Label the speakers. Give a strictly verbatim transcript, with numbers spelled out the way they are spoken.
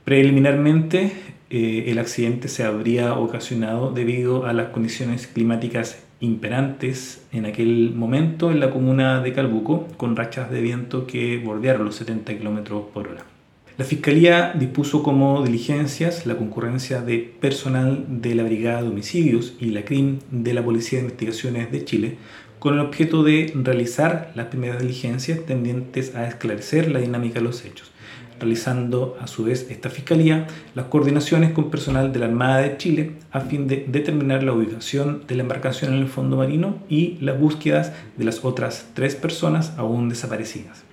Speaker 1: Preliminarmente, eh, el accidente se habría ocasionado debido a las condiciones climáticas imperantes en aquel momento en la comuna de Calbuco, con rachas de viento que bordearon los setenta kilómetros por hora. La Fiscalía dispuso como diligencias la concurrencia de personal de la Brigada de Homicidios y la C R I M de la Policía de Investigaciones de Chile, con el objeto de realizar las primeras diligencias tendientes a esclarecer la dinámica de los hechos, realizando a su vez esta Fiscalía las coordinaciones con personal de la Armada de Chile a fin de determinar la ubicación de la embarcación en el fondo marino y las búsquedas de las otras tres personas aún desaparecidas.